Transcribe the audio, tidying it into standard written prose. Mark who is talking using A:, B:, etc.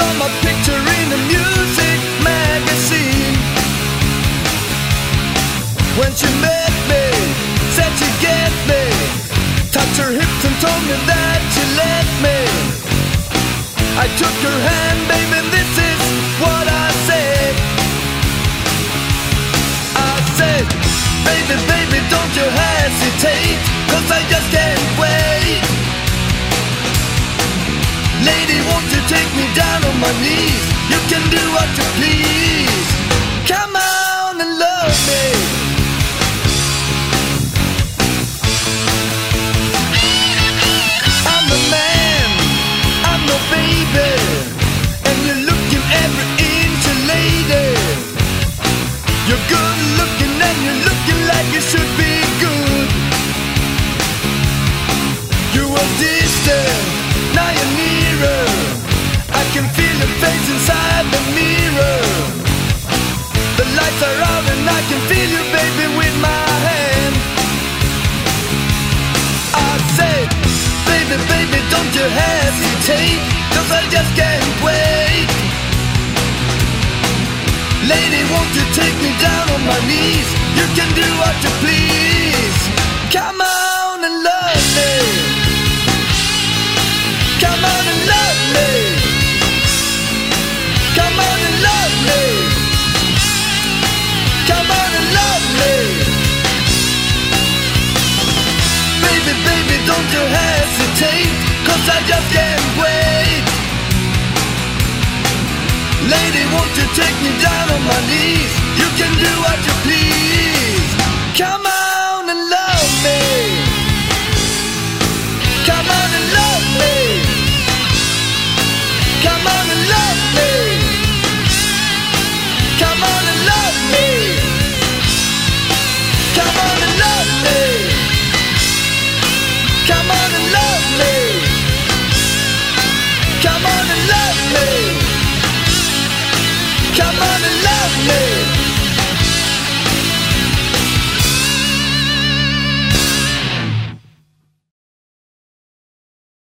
A: saw my picture in a music magazine. When she met me, said she'd get me, touched her hips and told me that she let me. I took her hand, baby, this is what I said. I said, baby, baby, don't you hesitate, 'cause I just can't wait. Lady, won't you take me down on my knees? You can do what you please. Come on and love me. I'm the man, I'm the baby, and you're looking every inch a lady. You're good looking and you're looking like you should be good. You were distant, now you're nearer. I can feel your face inside the mirror. The lights are out and I can feel you, baby, with my hand. I said, baby, baby, don't you hesitate, 'cause I just can't wait. Lady, won't you take me down on my knees? You can do what you please. Come on and love me. Come on and love me. Come on and love me. Come on and love me. Baby, baby, don't you hesitate, 'cause I just can't wait. Lady, won't you take me down on my knees? You can do what you please. Come on and love me. Come on and love me. Come on and love me. Come on and love me. Come on and love me. Come on and love me. Come on and love me. Come on and love me.